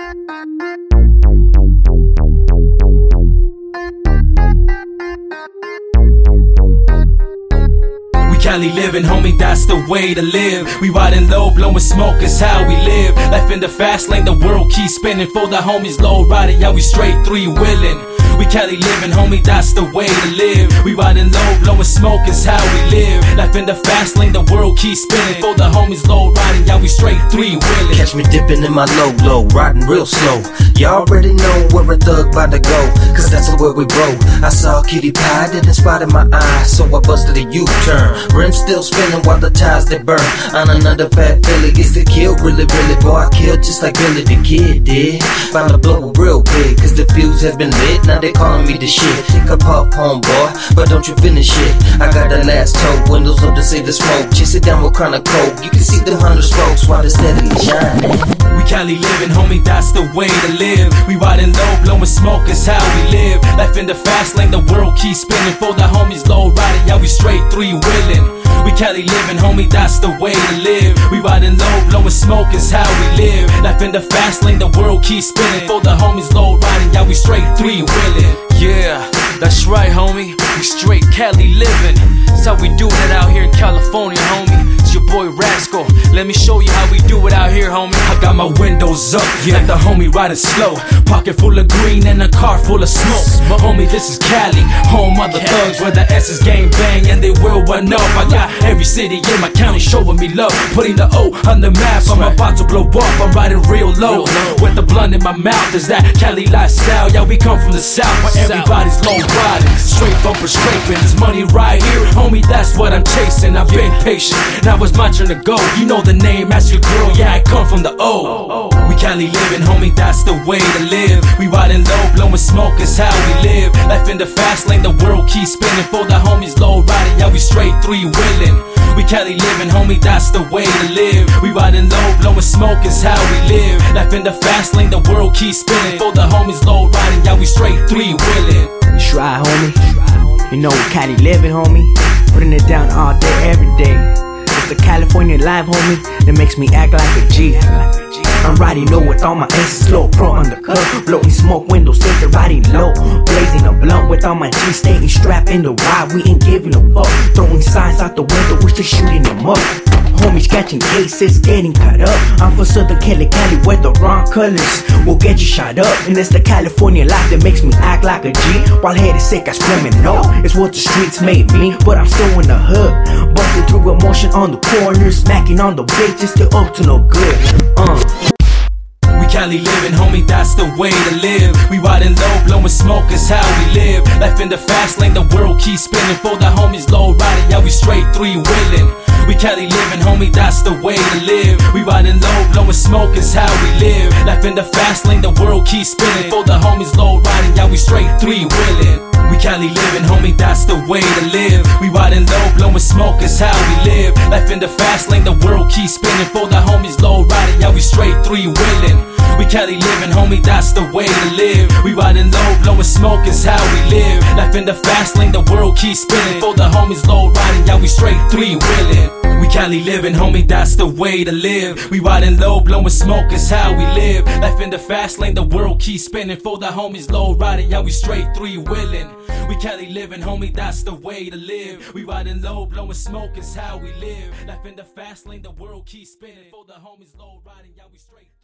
Cali living, homie, that's the way to live. We riding low, blowing smoke is how we live. Life in the fast lane, the world keeps spinning. For the homies low riding, yeah, we straight three-wheeling. We Cali living, homie, that's the way to live. We riding low, blowing smoke is how we live. Life in the fast lane, the world keeps spinning. For the homies low riding, yeah, we straight three-wheeling. Catch me dipping in my low, riding real slow. Y'all already know where a thug bout to go, cause that's the way we roll. I saw a kitty pie, didn't spot in my eye, so I busted a U-turn. Rim still spinning while the tires they burn. On another fat Philly, gets to kill really, boy, I killed just like Billy the Kid did. Bound to blow real big, cause the fuse has been lit, now they calling me the shit. Take a puff, homeboy, but don't you finish it. I got the last toe, windows up to save the smoke. Chase it down with Crown of Coke, you can see the 100 spokes while it's steadily shining. We Cali living, homie, that's the way to live. We riding low, blowing smoke is how we live. Life in the fast lane, the world keeps spinning. For the homies low riding, yeah, we straight three-wheeling. We Cali living, homie, that's the way to live. We riding low, blowing smoke is how we live. Life in the fast lane, the world keeps spinning. For the homies low riding, yeah, we straight three-wheeling. Yeah, that's right, homie. We straight Cali living. That's how we do it out here in California, homie. It's your boy Rascal. Let me show you how we do it out here, homie. I got my windows up, yeah, like the homie riding slow. Pocket full of green and a car full of smoke. Homie, this is Cali, home of the thugs, where the S's gang bang and they will run up. I got every city in my county showing me love, putting the O on the map. I'm about to blow up, I'm riding real low, with the blunt in my mouth. Is that Cali lifestyle? Yeah, we come from the south, where everybody's low riding, straight bumper scraping. There's money right here, homie, that's what I'm chasing. I've been patient, now it's my turn to go. You know the name, ask your girl, yeah, I come from the O. We Cali living, homie, that's the way to live. We riding low, blowing smoke is how we live. Life in the fast lane, the world keeps spinning. For the homies low riding, yeah, we straight three-wheeling. We Cali living, homie, that's the way to live. We riding low, blowing smoke is how we live. Life in the fast lane, the world keeps spinning. For the homies low riding, yeah, we straight three-wheeling. That's right, homie. You know we Cali living, homie. Putting it down all day, every day. It's the California life, homie, that makes me act like a G. I'm riding low with all my S's, slow pro undercut, blowing smoke windows, they're riding low, blazing a blunt with all my G's, staying strapped in the ride. We ain't giving a fuck, throwing signs out the window, we're still shooting them up. Homies catching cases, getting cut up. I'm from Southern Cali, where the wrong colors will get you shot up. And it's the California life that makes me act like a G, while headed sick, I screaming no. It's what the streets made me, but I'm still in the hood, busting through emotion on the corners, smacking on the bitches, still up to no good. We Cali living, homie, that's the way to live. We riding low, blowing smoke is how we live. Life in the fast lane, the world keeps spinning. For the homies low riding, yeah, we straight three-wheeling. We Cali living, homie, that's the way to live. We riding low, blowing smoke is how we live. Life in the fast lane, the world keeps spinning. For the homies low riding, yeah, we straight three-wheeling. We Cali living, homie, that's the way to live. We riding low, blowing smoke is how we live. Life in the fast lane, the world keeps spinning. For the homies low riding, yeah, we straight three-wheeling. We Cali living, homie, that's the way to live. We riding low, blowing smoke is how we live. Life in the fast lane, the world keeps spinning. For the homies low riding, yeah, we straight three-wheeling. We Cali living, homie, that's the way to live. We riding low, blowing smoke is how we live. Life in the fast lane, the world keeps spinning. For the homies low riding, yeah, we straight three-wheeling. We Cali living, homie, that's the way to live. We riding low, blowing smoke is how we live. Life in the fast lane, the world keeps spinning. For the homies low riding, yeah, we straight